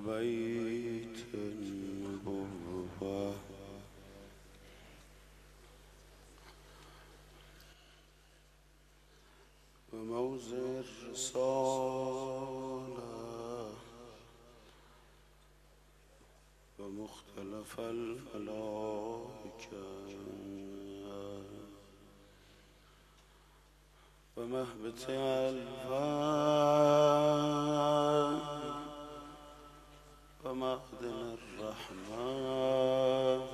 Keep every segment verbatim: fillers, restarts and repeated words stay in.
بيت النبوة وموضع الرسالة ومختلف الملائكة ومهبط الوحي ومعدن الرحمة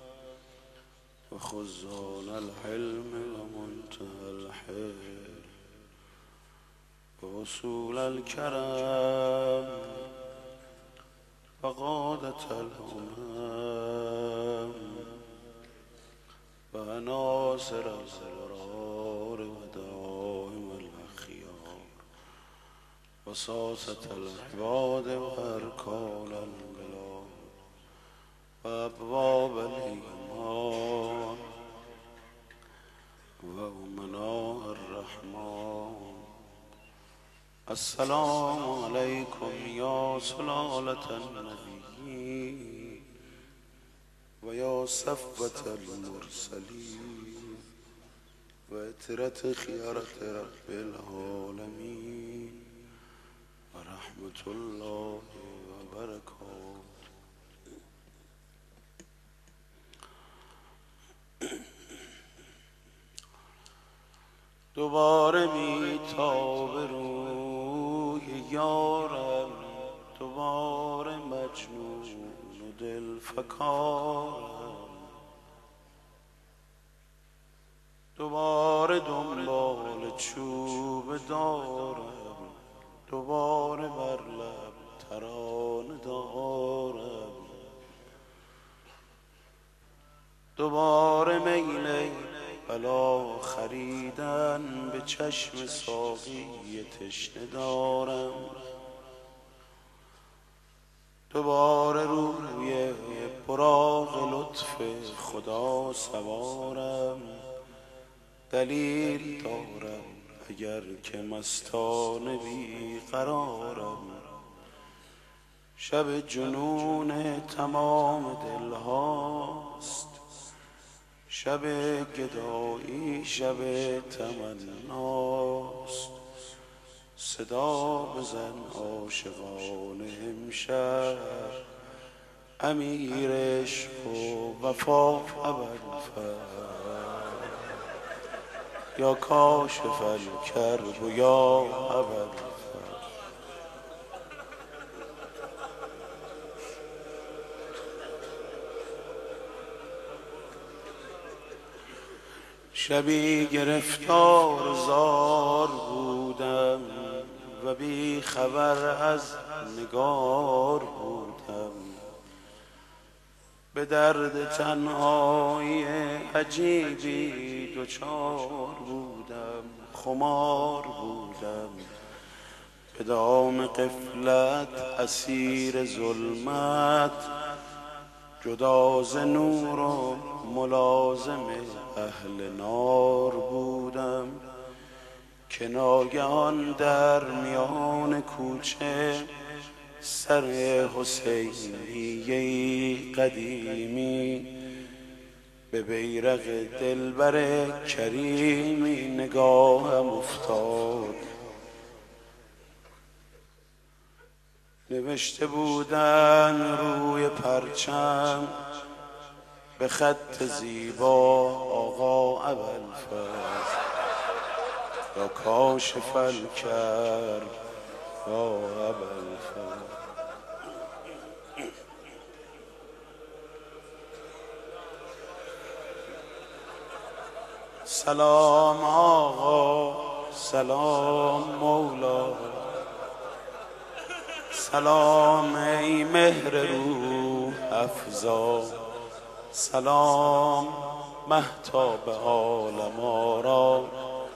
وخزان الحلم ومنتهى الحلم ووصول الكرم وقادة الأمم وعناصر الأبرار ودوائم الأخيار وساسة العباد وأركان البلاد وأبواب الإيمان وأمناء الرحمن. السلام عليكم يا سلالة النبيين ويا صفوة المرسلين وإترة خيارة رب العالمين ورحمة الله وبركاته. دوباره میتاب روی یارم، دوباره مجنون و دل فکارم، دوباره دنبال چوب دارم، دوباره بر لب ترانه دارم، دوباره میل بلا خریدن به چشم ساقی تشنه دارم، دوباره روی براق لطف خدا سوارم. دلیل دارم اگر که مستانه بی قرارم، شب جنون تمام دلهاست، شب گدایی شب تمناست. صدا بزن عاشقانه امشب، امیر عشق و وفا ابوالفضل یا کاشف الکرب و یا ابوالفضل. شبی گرفتار زار بودم و بی خبر از نگار بودم، به درد تنهایی عجیبی دچار بودم، خمار بودم به دام غفلت اسیر ظلمت، جدا ز نور و ملازم اهل نار بودم، که ناگهان در میان کوچه سر حسینیه قدیمی به بیرق دلبر کریمی نگاهم افتاد. نوشته بودن روی پرچم به خط زیبا آقا ابوالفضل یا کاشف الکرب یا ابوالفضل. سلام آقا، سلام مولا، سلام ای مهر روح افزا، سلام مهتاب عالم آرا،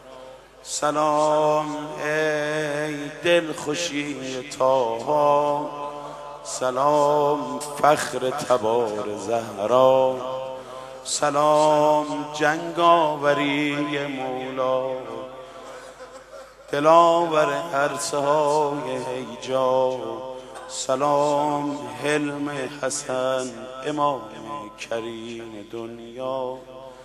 سلام ای دل خوشی طاها، سلام فخر تبار زهرا، سلام جنگاوری مولا، دلاور عرصه های هیجا، سلام حلم حسن امام کریم دنیا،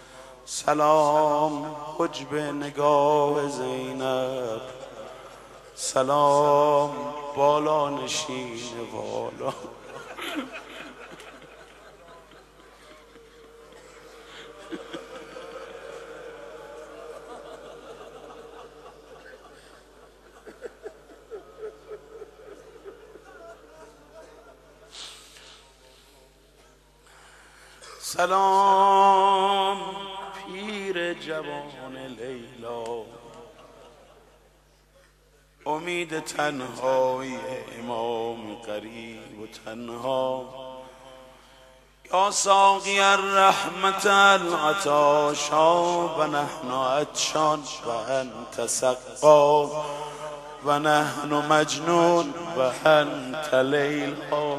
سلام حجب نگاه زینب، سلام بالا نشین والا. سلام پیر جوان لیلا، امید تنهایی امام غریب و تنها، یا ساقی الرحمت العطاشا و نحن عطشان و انت سقا و نحن مجنون و انت لیلا.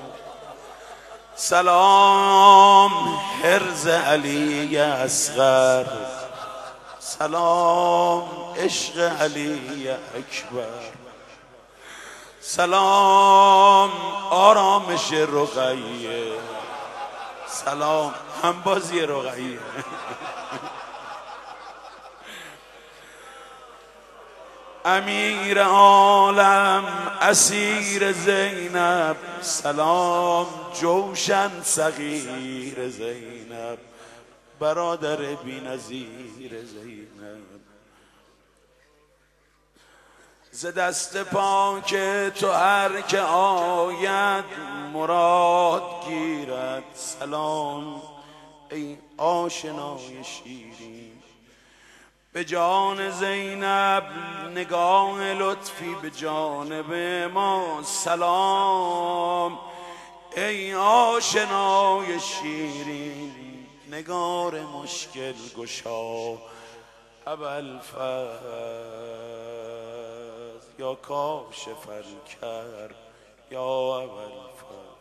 سلام حرز علی اصغر، سلام عشق علی اکبر، سلام آرامش رقیه، سلام همبازی رقیه. امیر عالم اسیر زینب، سلام جوشن صغیر زینب، برادر بی‌نظیر زینب. ز دست پاک تو هر که آید مراد گیرد، سلام ای آشنای شیرین، به جان زینب نگاه لطفی به جانب ما، سلام ای آشنای شیرین، نگار مشکل گشا ابوالفضل، یا کاشف الکرب یا ابوالفضل.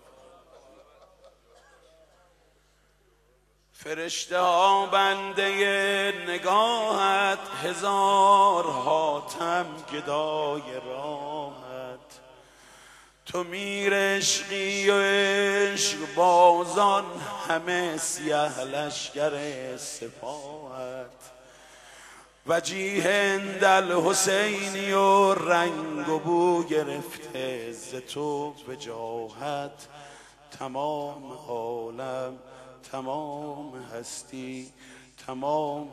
فرشته ها بنده نگاهت، هزار حاتم گدای راحت، تو میر عشقی و عشق بازان همه سیه لشکر سپاهت، وجیه اندل حسینی و رنگ و بو گرفته ز تو وجاهت، تمام عالم تمام هستی تمام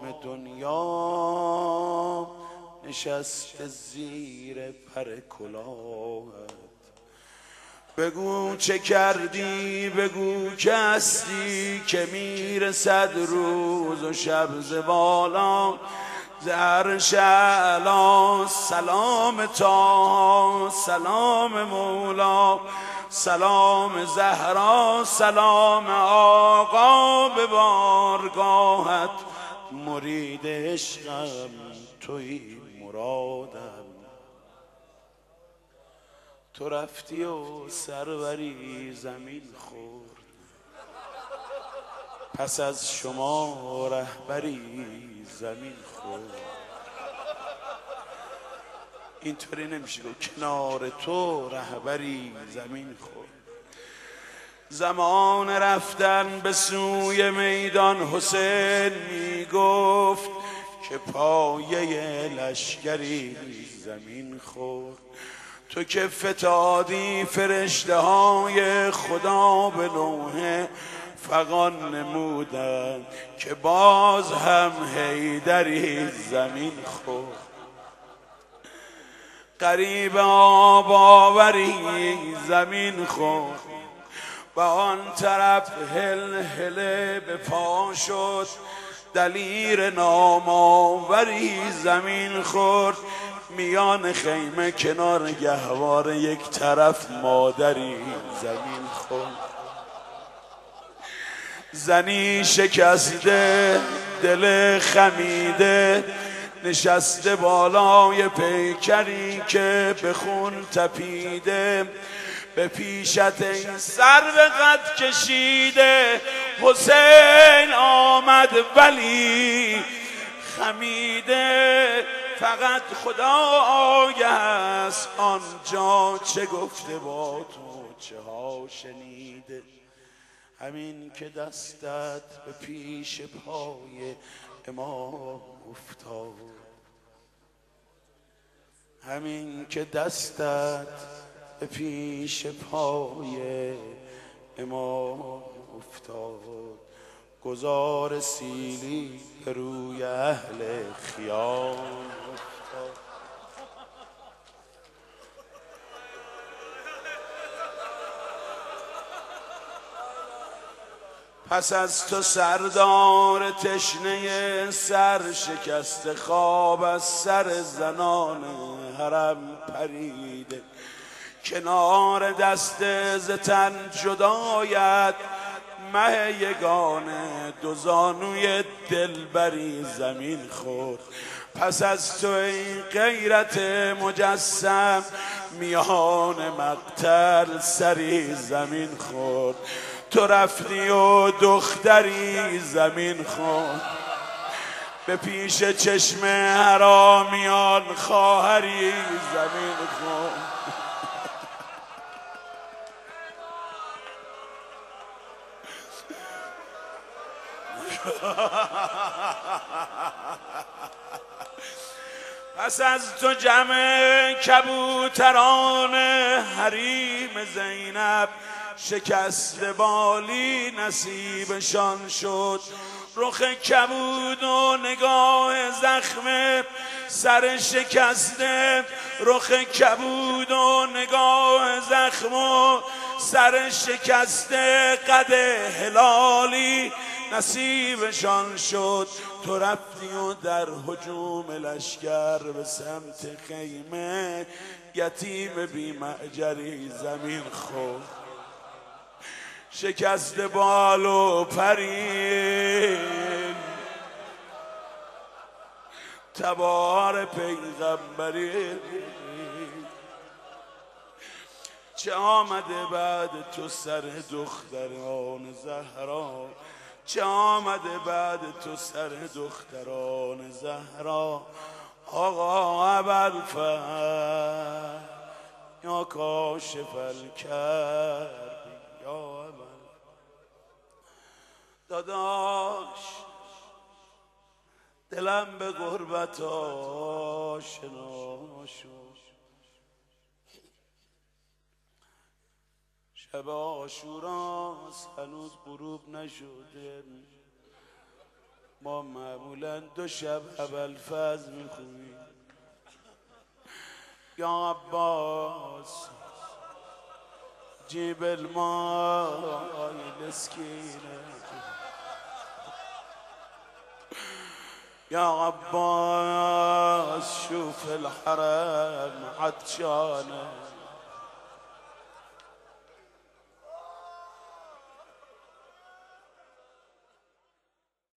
دنیا نشسته زیر پر کلاهت. بگو چه کردی بگو که هستی، که میرسد روز و شب ز بالا، ز عرش اعلی سلام طه، سلام مولا، سلام زهرا، سلام آقا به بارگاهت، مرید عشقم توی مرادم. تو رفتی و سروری زمین خورد، پس از شما رهبری زمین خورد. اینطوری نمیشه گفت کنار تو رهبری زمین خورد. زمان رفتن به سوی میدان حسین میگفت که پایه لشکری زمین خورد. تو که فتادی فرشته های خدا به لوح فغان نمودن که باز هم حیدری زمین خورد. قریب آب آوری زمین خورد و آن طرف هل هله به پا شد، دلیر نام آوری زمین خورد. میان خیمه کنار گهواره یک طرف مادری زمین خورد. زنی شکسته دل خمیده نشسته بالای پیکری که به خون تپیده، به پیشت این سر به قد کشیده حسین آمد ولی خمیده. فقط خدای است آنجا چه گفته با تو چه ها شنیده. همین که دستت به پیش پای امام افتاد، همین که دستت به پیش پای امام افتاد، گذار سیلی به روی اهل خیام افتاد. پس از تو سردار تشنه سر شکست خواب از سر زنان حرم پریده، کنار دست ز تن جدایت مه یگانه دو زانوی دلبری زمین خورد. پس از تو این غیرت مجسم میان مقتل سری زمین خورد. تو رفتی و دختری زمین خورد، به پیش چشم حرامیان خواهری زمین خورد. پس از تو جمع کبوتران حریم زینب شکست بالی نصیبشان شد. رخ کبود و نگاه زخم سر شکسته، رخ کبود و نگاه زخم و سر شکسته، قد هلالی نصیبشان شد. تو رفتی و در هجوم لشکر به سمت خیمه یتیم بی معجری زمین خورد. شکست بال و پرین تبار پیغمبری، چه آمده بعد تو سر دختران زهرا، چه آمده بعد تو سر دختران زهرا. آقا ابوالفضل یا کاشف الکرب یا ابوالفضل، داداش دلم به غربت آشنا شد. شب عاشوراست هنوز غروب نشده، ما معمولا دو شب ابوالفضل میخونیم. یا عباس جیب الماء الاسكينة، يا عباس شوف الحرم عطشانه.